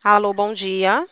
Alô, bom dia.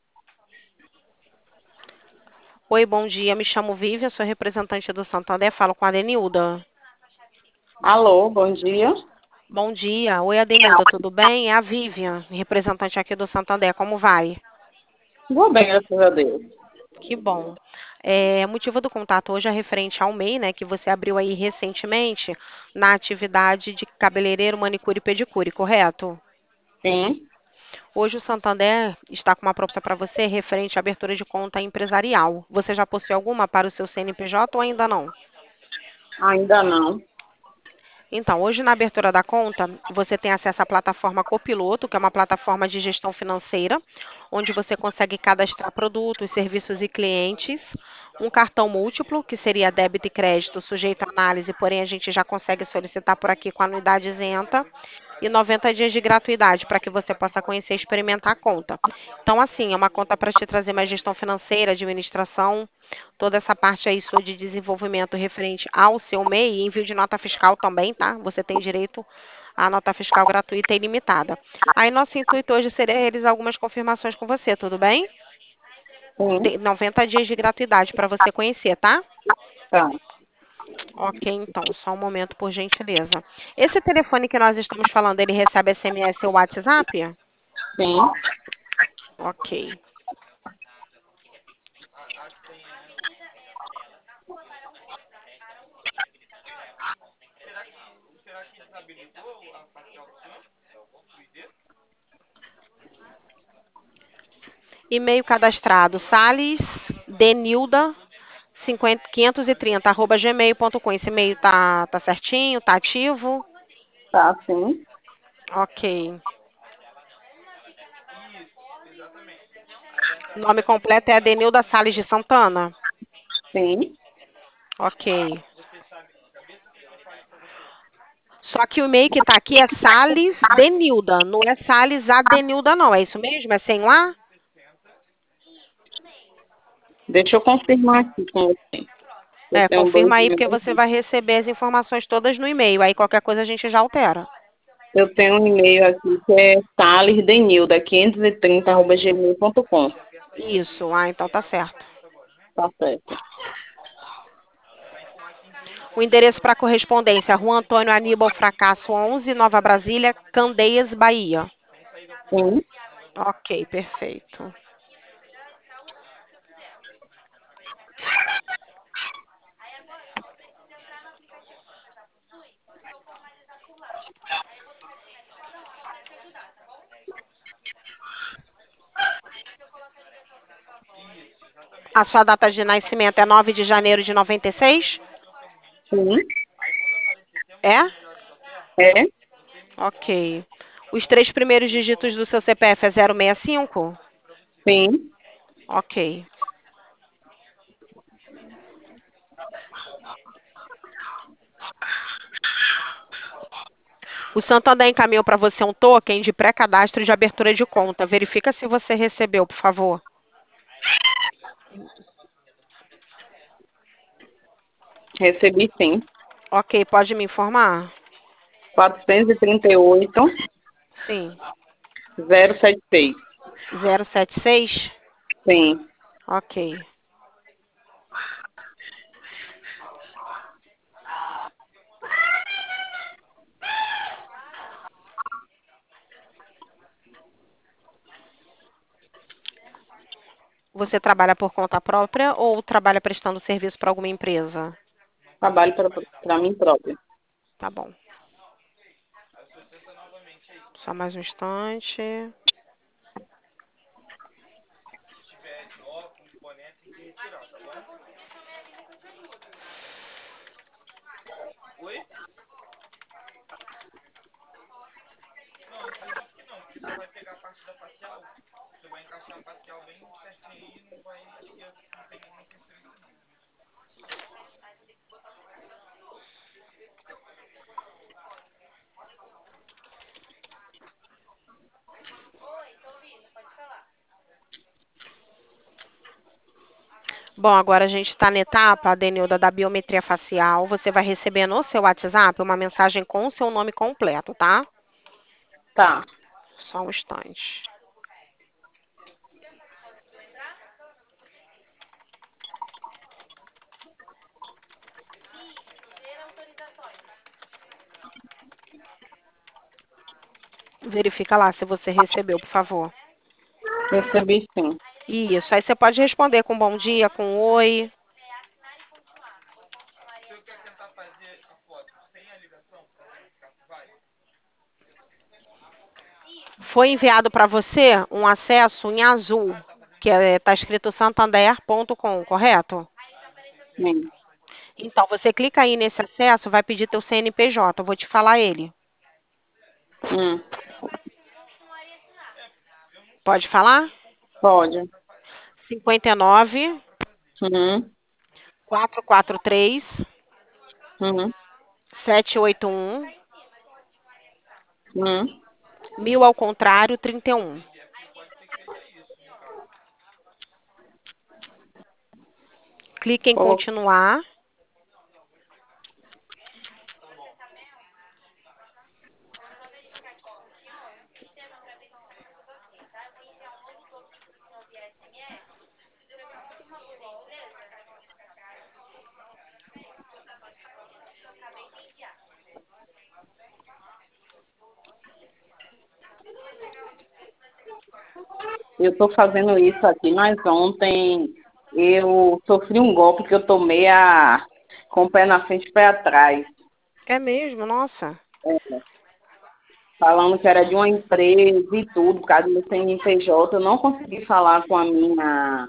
Oi, bom dia. Me chamo Vivian, sou representante do Santander. Falo com a Adenilda. Alô, bom dia. Bom dia. Oi, Adenilda, tudo bem? É a Vivian, representante aqui do Santander. Como vai? Vou bem, graças a Deus. Que bom. O motivo do contato hoje é referente ao MEI, né, que você abriu aí recentemente na atividade de cabeleireiro, manicure e pedicure, correto? Sim, Hoje o Santander está com uma proposta para você referente à abertura de conta empresarial. Você já possui alguma para o seu CNPJ ou ainda não? ainda não. Então, hoje na abertura da conta, você tem acesso à plataforma Copiloto, que é uma plataforma de gestão financeira, onde você consegue cadastrar produtos, serviços e clientes, um cartão múltiplo, que seria débito e crédito, sujeito à análise, porém a gente já consegue solicitar por aqui com a anuidade isenta, e 90 dias de gratuidade para que você possa conhecer e experimentar a conta. Então, assim, é uma conta para te trazer mais gestão financeira, administração, toda essa parte aí sua de desenvolvimento referente ao seu MEI e envio de nota fiscal também, tá? Você tem direito à nota fiscal gratuita e ilimitada. Aí, nosso intuito hoje seria realizar algumas confirmações com você, tudo bem? Sim, Tem 90 dias de gratuidade para você conhecer, tá? tá. Ok, então, só um momento, por gentileza. Esse telefone que nós estamos falando, ele recebe SMS ou WhatsApp? Sim, Ok. E-mail cadastrado, salesdenilda 530 arroba gmail.com. Esse e-mail tá certinho, tá ativo? tá, sim, Ok. Nome completo é Adenilda Sales de Santana? sim. Ok. Só que o e-mail que tá aqui é Sales Denilda, não é Sales Adenilda, não. É isso mesmo? É sem lá? Deixa eu confirmar aqui com você. Eu É, tenho dois confirma aí, porque e-mails. você vai receber as informações todas no e-mail. Aí qualquer coisa a gente já altera. Eu tenho um e-mail aqui que é salesdenilda530@gmail.com. Isso. Ah, então tá certo. Tá certo. O endereço para correspondência, Rua Antônio Aníbal Fracasso 11, Nova Brasília, Candeias, Bahia. Sim, Ok, perfeito. A sua data de nascimento é 9 de janeiro de 96? sim, É? é, Ok. Os três primeiros dígitos do seu CPF é 065? sim. Ok. O Santander encaminhou para você um token de pré-cadastro de abertura de conta. Verifica se você recebeu, por favor. Recebi sim. Ok, pode me informar? 438 Sim. 076. 076? Sim. Ok. Você trabalha por conta própria ou trabalha prestando serviço para alguma empresa? Trabalho para mim própria. Tá bom. Só mais um instante. Bom, agora a gente está na etapa, Denilda, da biometria facial. Você vai receber no seu WhatsApp uma mensagem com o seu nome completo, tá? Tá, Só um instante. Verifica lá se você recebeu, por favor. Recebi sim. Isso, aí você pode responder com bom dia, com oi. Foi enviado para você um acesso em azul, que está escrito santander.com, correto? Sim. Então, você clica aí nesse acesso, vai pedir teu CNPJ, eu vou te falar ele. Hum, Pode falar? pode. 59 Uhum, 443 uhum, 781 uhum. 1000 ao contrário 31. Clique em Colo- continuar. Eu estou fazendo isso aqui, mas ontem eu sofri um golpe que eu tomei com o pé na frente e o pé atrás. É mesmo? Nossa. Falando que era de uma empresa e tudo, por causa do meu CNPJ, eu não consegui falar com a minha.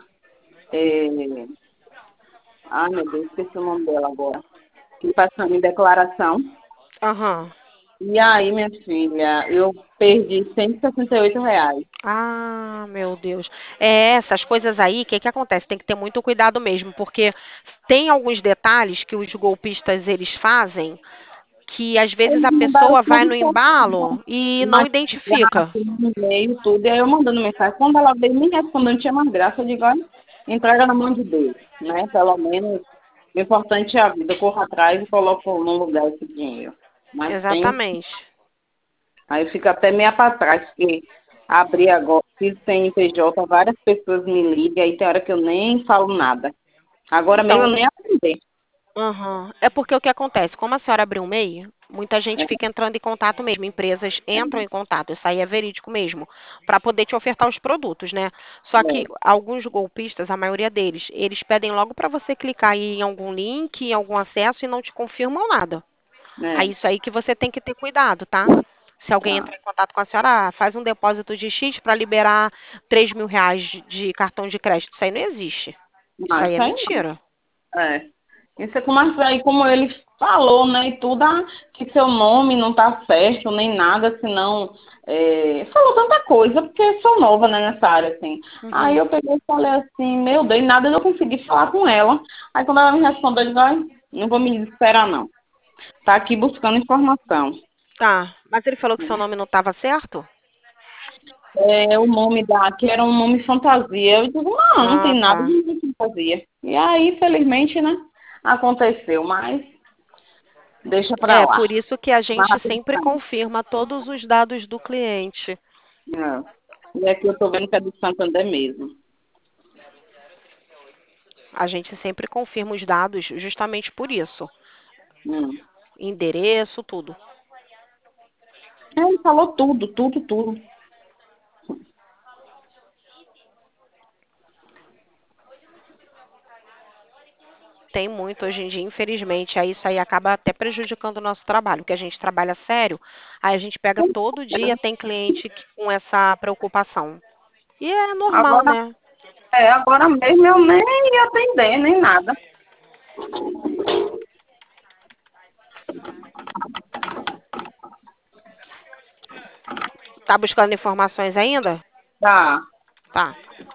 É, ai, meu Deus, esqueci o nome dela agora. Que faz a minha declaração. Aham. E aí, minha filha, eu perdi R$ 168. Ah, meu Deus. É, essas coisas aí, o que que acontece? Tem que ter muito cuidado mesmo, porque tem alguns detalhes que os golpistas eles fazem que às vezes Eles a mandaram pessoa vai tudo no por embalo e não mais identifica. no e-mail, tudo. E aí eu mandando mensagem. Quando ela veio me respondendo, tinha mais graça. Eu digo, olha, entrega na mão de Deus, né? Pelo menos, o importante é a vida. Eu corro atrás e coloco no lugar esse dinheiro. Mas tem. Exatamente. Aí eu fico até meio para trás, porque abri agora, fiz CNPJ, várias pessoas me ligam, aí tem hora que eu nem falo nada. Agora mesmo eu Então, nem atendi. aham. É porque o que acontece? Como a senhora abriu um MEI, muita gente fica entrando em contato mesmo. Empresas entram em contato, isso aí é verídico mesmo, para poder te ofertar os produtos, né? Só que alguns golpistas, a maioria deles, eles pedem logo para você clicar aí em algum link, em algum acesso e não te confirmam nada. É, Aí é, isso aí que você tem que ter cuidado, tá? Se alguém tá. entrar em contato com a senhora, faz um depósito de X para liberar R$ 3.000 de cartão de crédito. Isso aí não existe. Isso Não, aí é isso aí mentira. não. É. Isso é como aí, como ele falou, né, e tudo, que seu nome não tá certo, nem nada, senão, falou tanta coisa, porque eu sou nova, né, nessa área, assim. Aí Uhum. eu peguei e falei assim, meu Deus, nada eu consegui falar com ela. Aí quando ela me respondeu, eu disse, "Ai, não vou me desesperar, não. Tá aqui buscando informação. Tá, mas ele falou que seu nome não estava certo? O nome que era um nome fantasia. Eu digo, não, não tem Ah, nada tá. de fantasia. E aí, felizmente, né, aconteceu, mas deixa pra É, lá. por isso que a Mas, gente sempre confirma todos os dados do cliente. é. E aqui eu tô vendo que é do Santander mesmo. A gente sempre confirma os dados justamente por isso. Hum. Endereço, tudo. Ele falou tudo, tudo, tudo. Tem muito hoje em dia, infelizmente. Aí isso aí acaba até prejudicando o nosso trabalho, porque a gente trabalha sério, aí a gente pega todo dia, tem cliente com essa preocupação. E é normal, Agora, né? agora mesmo eu nem ia atender, nem nada. Tá buscando informações ainda? Tá. Tá.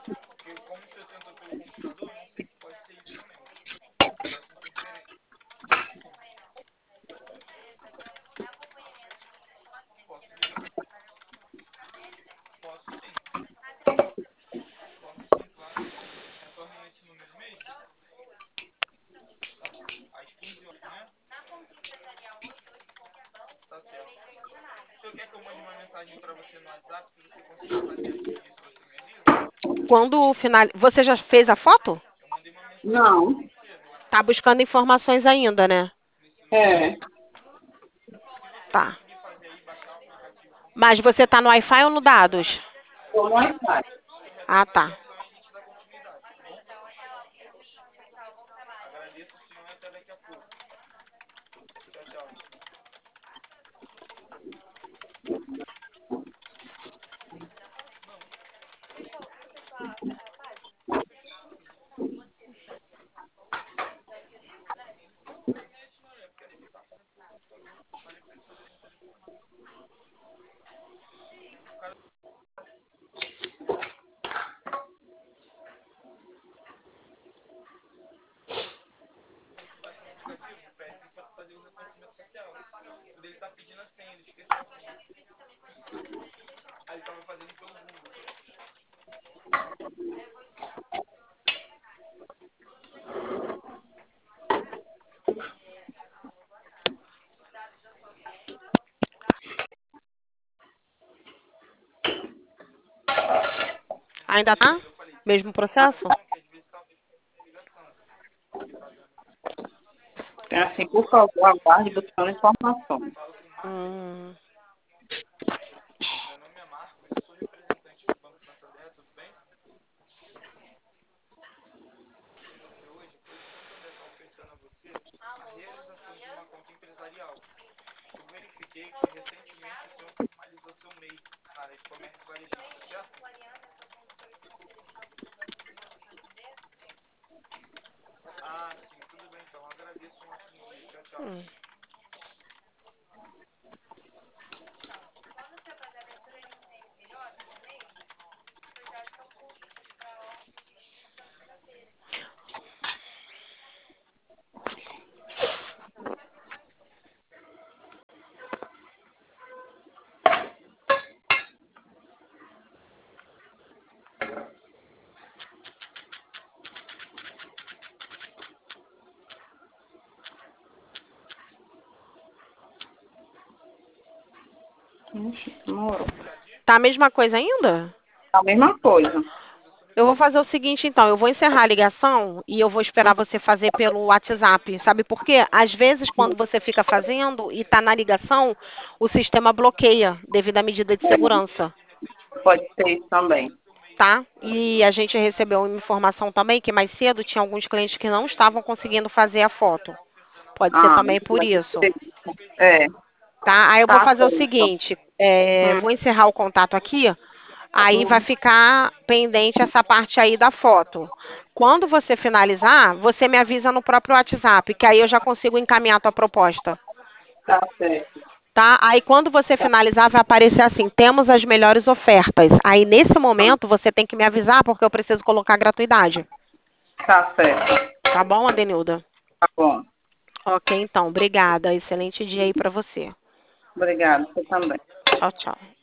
Quando final... Você já fez a foto? Não. Tá buscando informações ainda, né? É. Tá. Mas você tá no Wi-Fi ou no dados? Tô no Wi-Fi. Ah, tá. Ainda tá? Mesmo processo? É assim, por favor, aguarde buscando informações. Hum. Hum. Ixi, demorou. Tá a mesma coisa ainda? A mesma coisa. Eu vou fazer o seguinte, então, eu vou encerrar a ligação e eu vou esperar você fazer pelo WhatsApp. Sabe por quê? Às vezes, quando você fica fazendo e está na ligação, o sistema bloqueia devido à medida de segurança, Pode ser isso também. tá? E a gente recebeu uma informação também que mais cedo tinha alguns clientes que não estavam conseguindo fazer a foto. Pode ser Ah, também por pode isso, ser isso. É, tá? Aí eu vou tá fazer o certo. seguinte, Hum, vou encerrar o contato aqui. Aí vai hum, ficar pendente essa parte aí da foto. Quando você finalizar, você me avisa no próprio WhatsApp, que aí eu já consigo encaminhar a tua proposta, tá certo. tá? Aí quando você finalizar, vai aparecer assim: temos as melhores ofertas. Aí nesse momento você tem que me avisar porque eu preciso colocar gratuidade. Tá certo. Tá bom, Adenilda? Tá bom. Ok, então, obrigada. Excelente dia aí pra você. Obrigada. Você também. Tchau, tchau.